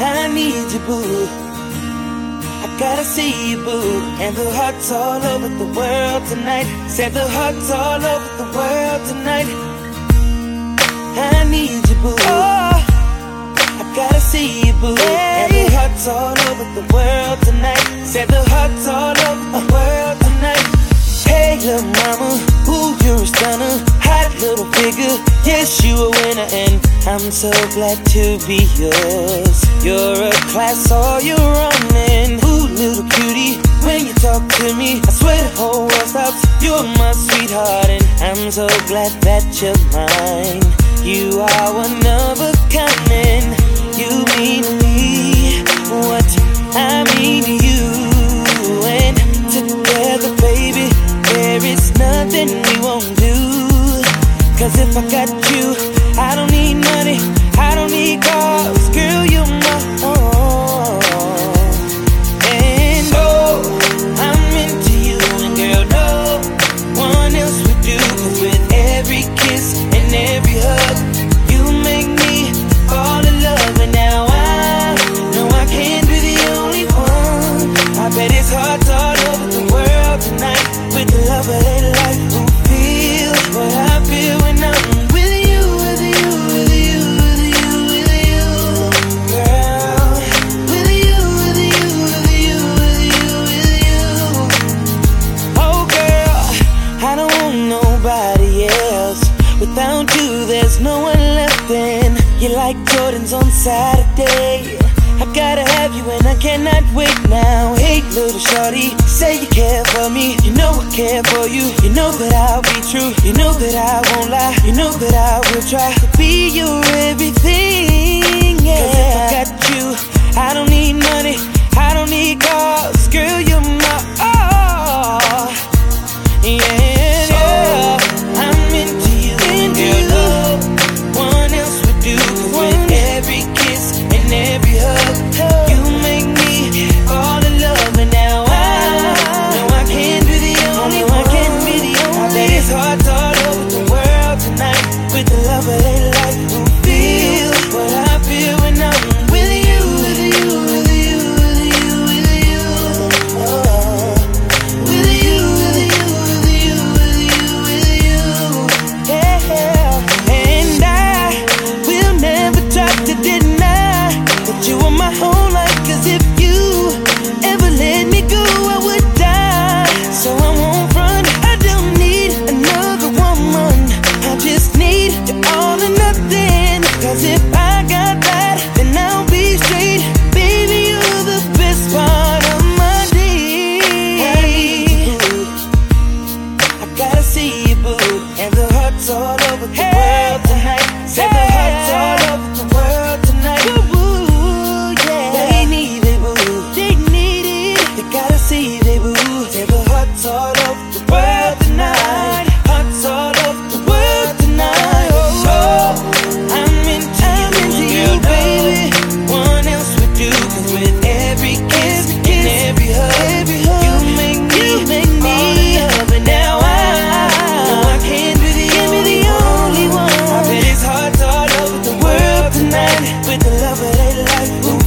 I need you, boo. I gotta see you, boo. And the hearts all over the world tonight. Said the hearts all over the world tonight. I need you, boo. Oh, I gotta see you, boo. And the hearts all over the world tonight. Said the hearts all over the world tonight. Hey, little mama, ooh, you're a stunner. Hot little figure, yes, you a winner. And I'm so glad to be yours. You're a class all your own. And ooh, little cutie, when you talk to me, I swear the whole world stops. You're my sweetheart, and I'm so glad that you're mine. You are one of a kind, and you mean to me what I mean to you. And together, baby, there is nothing we won't do. Cause if I got you, I don't need money, I don't need cars. Girl, you're my own. And oh, I'm into you, and girl, no one else would do. Cause with every kiss and every hug, you make me fall in love. And now I know I can't be the only one. I bet it's hearts all over the world tonight. With the love of their life, who feels what I feel when I'm with you, with you, with you, with you, with you, girl. With you, with you, with you, with you, with you. Oh girl, I don't want nobody else. Without you, there's no one left. And you're like Jordans on Saturday. I gotta have you and I cannot wait now. Hey, little shorty, say you care for me. You know I care for you. You know that I'll be true. You know that I won't lie. You know that I will try to be your everything, yeah. Cause if I got you, I don't need money, I don't need cars. Girl, you're my all, yeah, yeah. I'm into you, and girl, no one else would do. Cause with every kiss and every hug, you make me fall in love. And now I know I can't be the only one. I bet it's hearts all over the world tonight. With the love of their life, who feels what I feel when I'm with you, with you, with you, with you, with you. Oh, with you, with you, with you, with you, with you. Yeah, and I will never try to deny that you are my whole life. Cause if you ever let me go, I would die. So I won't run, I don't need another woman. I just need you all or nothing. Cause if I got that, then I'll be straight. Baby, you're the best part of my day. I gotta see you, boo. And the hearts all over the world tonight. Said the hearts all over the world tonight. Ooh, yeah. They need it, boo. They need it. They gotta see it, boo. Said the hearts all over the world tonight. Hearts all over the world tonight. Oh, I'm into you, baby. One else would do. Cause with every kiss and every hug, you make me fall in love. And now I know I can't be the only one. I bet it's hearts all over the world tonight. With the love of their life.